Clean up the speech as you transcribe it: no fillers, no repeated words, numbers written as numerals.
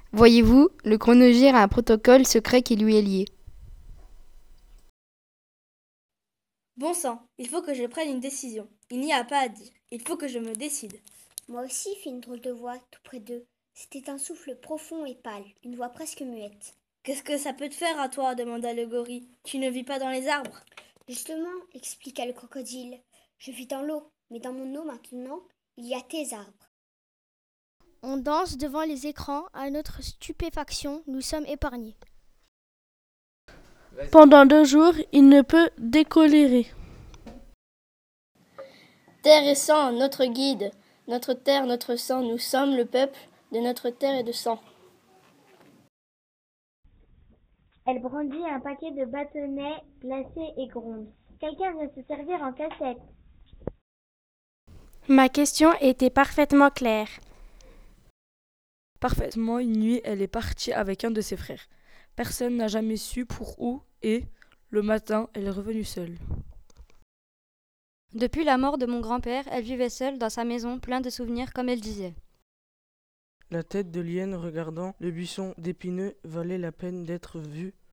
Voyez-vous, le chronogire a un protocole secret qui lui est lié. Bon sang, il faut que je prenne une décision. Il n'y a pas à dire. Il faut que je me décide. Moi aussi, fit une drôle de voix, tout près d'eux. C'était un souffle profond et pâle, une voix presque muette. Qu'est-ce que ça peut te faire à toi demanda le gorille. Tu ne vis pas dans les arbres. Justement, expliqua le crocodile, je vis dans l'eau, mais dans mon eau maintenant, il y a tes arbres. On danse devant les écrans, à notre stupéfaction, nous sommes épargnés. Pendant 2 jours, il ne peut décolérer. Terre et sang, notre guide, notre terre, notre sang, nous sommes le peuple de notre terre et de sang. Elle brandit un paquet de bâtonnets glacés et gronde. Quelqu'un vient se servir en cassette. Ma question était parfaitement claire. Parfaitement, une nuit, elle est partie avec un de ses frères. Personne n'a jamais su pour où et, le matin, elle est revenue seule. Depuis la mort de mon grand-père, elle vivait seule dans sa maison, plein de souvenirs comme elle disait. La tête de l'hyène regardant le buisson d'épineux valait la peine d'être vue.